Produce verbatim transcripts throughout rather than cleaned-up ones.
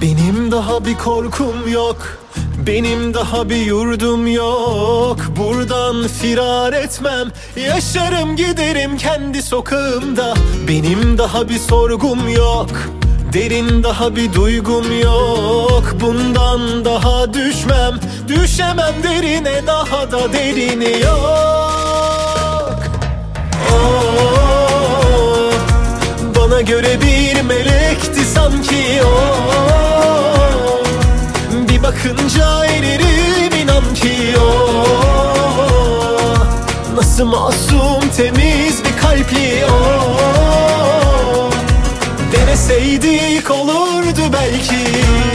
Benim daha bir korkum yok, benim daha bir yurdum yok. Buradan firar etmem, yaşarım giderim kendi sokağımda. Benim daha bir sorgum yok, derin daha bir duygum yok. Bundan daha düşmem, düşemem derine, daha da derini yok. Oh, bana göre bir melekti sanki o. Bir bakınca eririm inan ki o. Nasıl masum temiz bir kalpli o. Deneseydik olurdu belki.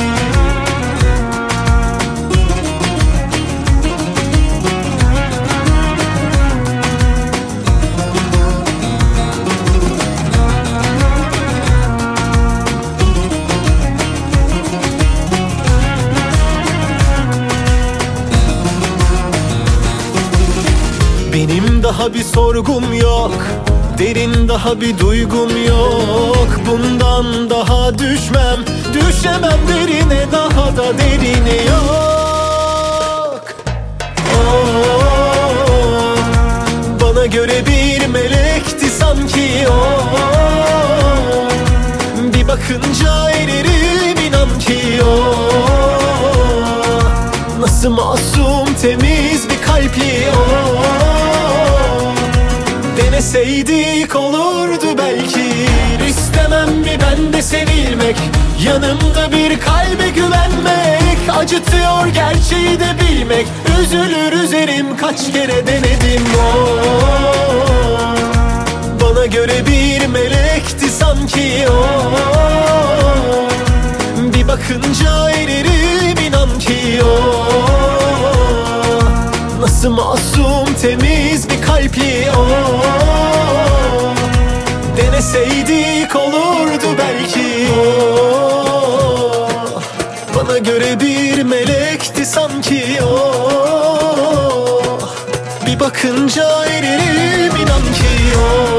Benim daha bir sorgum yok, derin daha bir duygum yok. Bundan daha düşmem, düşemem derine, daha da derini yok. Oh, bana göre bir melekti sanki o. Bir bakınca eririm inan ki o. Nasıl masum temiz bir kalpli o. Deneseydik olurdu belki. İstemem mi ben de sevilmek, yanımda bir kalbe güvenmek. Acıtıyor gerçeği de bilmek, üzülür üzerim kaç kere denedim o. Bana göre bir melekti sanki o. Bir bakınca eririm inan ki o. Nasıl masum temiz bir kalpli o. Deneseydik olurdu belki o. Bana göre bir melekti sanki o. Bir bakınca eririm inan ki o.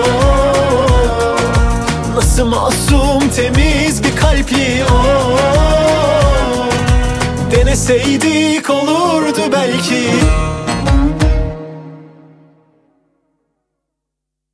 Nasıl masum temiz bir kalpli o. Deneseydik olurdu belki.